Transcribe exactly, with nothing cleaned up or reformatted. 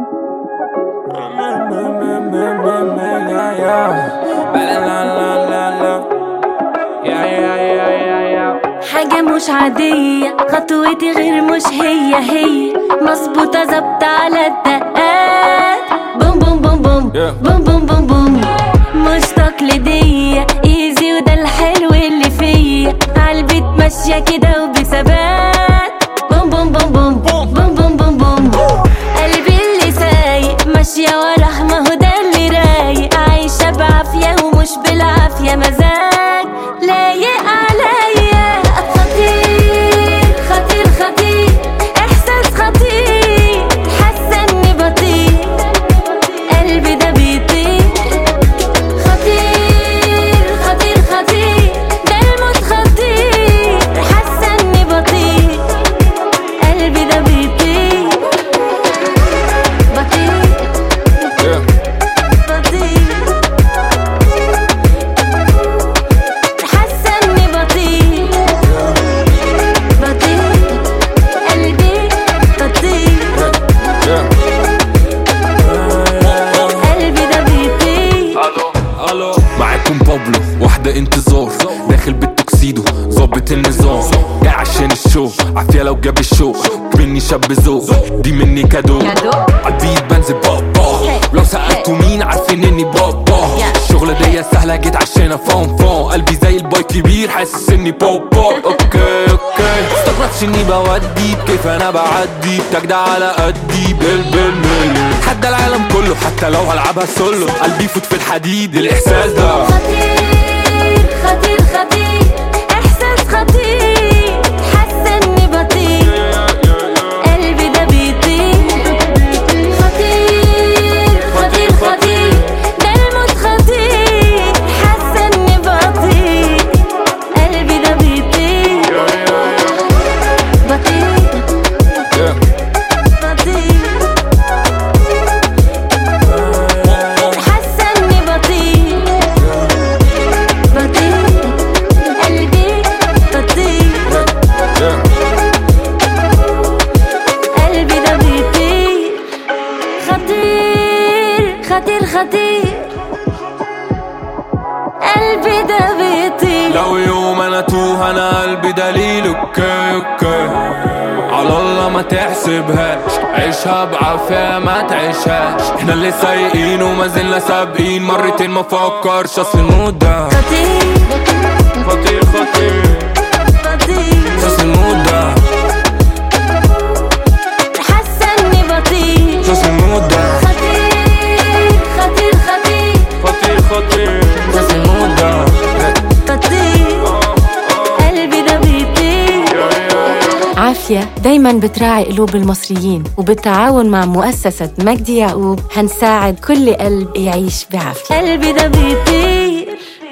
حاجة مش عادية، خطوتي غير مش هي هي، مظبوطة ظبط على الدقات، بوم بوم بوم بوم بوم بوم بوم بوم، مش تقليدية، ايزي وده الحلو اللي فيا، عالبيت ماشية كده وبثبات، بوم بوم بوم بوم بوم بوم بوم بوم، قلبي اللي سايق ماشية وراه، ما هو ده اللي رايق، عايشة بعافية ومش بالعافية، مزاج لايق عليا، خطير خطير خطير، احساس خطير، حاسة اني بطير، قلبي ده بيطير، خطير خطير خطير، ده الموت خطير، حاسة اني بطير، قلبي ده بيطير، بطير بطير، حاسة اني بطير، بطير، قلبي بطير، قلبي ده بيطير. الو معاكم بابلو، واحدة انتظار، داخل بالتوكسيدو ظابط النظام، جاي عشان الشو، عافية لو جاب الشو، مني شاب ذوق، دي مني كادو، عالبيت بنزل بابا، لو سألتوا مين عارفين اني بابا، الشغلة دي سهلة جيت عشان فون فون، قلبي زي الباي كبير حاسس اني بابا، اوكي اوكي، استغربتش اني بودي بكيف انا بعدي، بتجدع على قدي بال بالملي، حتى العالم كله حتى لو هلعبها سولو، قلبي يفوت في الحديد، الاحساس ده خطير خطير خطير، احساس خطير، حاسة اني بطير، قلبي ده بيطير، خطير خطير خطير، ده الموت خطير، حاسة اني بطير، قلبي ده بيطير، بطير بطير، حاسة اني بطير، بطير، قلبي بطير، قلبي ده بيطير، خطير خطير خطير، قلبي ده بيطير. لو يوم انا توه انا قلبي دليل، اوكي اوكي، على الله ما تحسبهاش، عيشها بعافية ما تعيشهاش، احنا اللي سايقين وما زلنا سابقين، مرتين ما فكرش اصل المود ده خطير خطير خطير، خطير، اصل المود ده حاسة اني بطير، اصل المود ده خطير خطير خطير، خطير خطير، اصل المود ده بطير، قلبي ده بيطير. عافية دايما بتراعي قلوب المصريين، وبالتعاون مع مؤسسة مجدي يعقوب هنساعد كل قلب يعيش بعافية، قلبي ده بيطير.